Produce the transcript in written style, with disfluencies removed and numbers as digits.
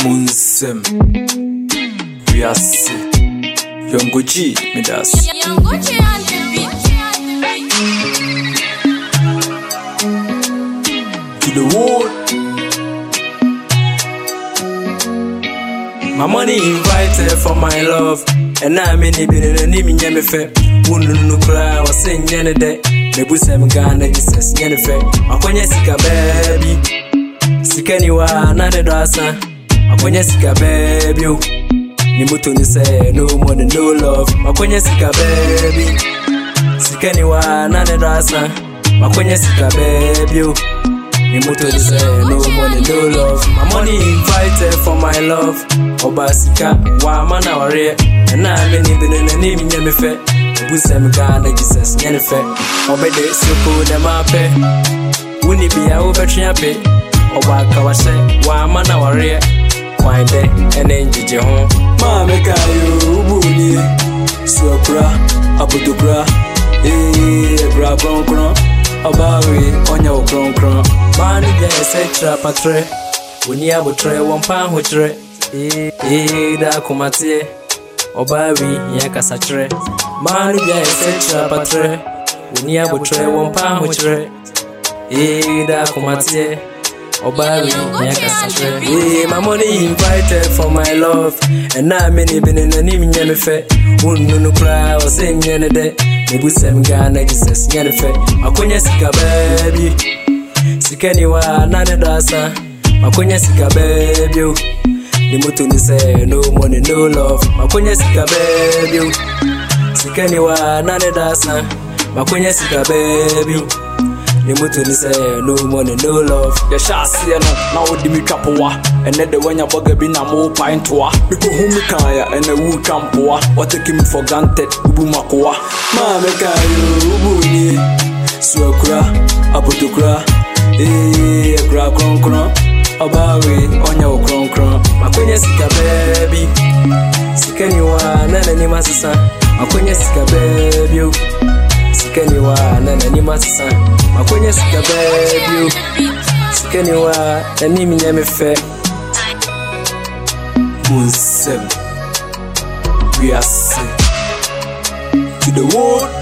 Munsem Riasi Yongo G Midas Yongo G and the beat. To the world. My money invited for my love, and I'm in the name in Yemefe. Wouldn't cry or sing any day. Maybe some Ghana Jesus Yenefe. I can't sika baby. Sikaniwa another dasa. I can't sika baby. Nimutuni say no more than no love. I can't sika baby. Sikaniwa another dasa. I can't sika baby. Nimutuni say no more than no love. My money invited for my love. Obasika wa mana ware na me ni bene na ni nya me fe busem Ghana Jesus nya ne fe obede soko de mape wuni bia wo betwe ape obaka wa se wa mana ware kwan de ene njije ho ma me ka yo ubuni sokra abudukra bra kronkron obawe onya wo kronkron man bia esetra patre woni abotre won ho tre da kumatie obawi ya kasachre manu bia esetra patre woni abotre won ho tre da kumatie obawi ya kasachre my money invited for my love and na many been in ani nya me fe unnu cry o say nya ne de mebusem Ghana Jesus nya ne fe akonya sika baby sikani wa na ne dasa akonya sika baby Nimutuni say no money, no love. Makonya sika baby. Sikaniwa nane dasa. Makonya sika baby. Nimutuni say no money, no love. Ya shasi no, na wodi mi twapoa. Ene de wanya boga bi na mo paintoa. Biko humi kaya ene wu kampoa. What take me for granted, ubu makoa. Ma meka yo ubuni. Swakura, abutukura. Kura kronkron. Obawe onya wo kronkron makonya sika baby sikaniwa nana ni masasa makonya sika baby sikaniwa nana ni masasa makonya sika baby sikaniwa nani minya me fe Munsem Riasi to the world.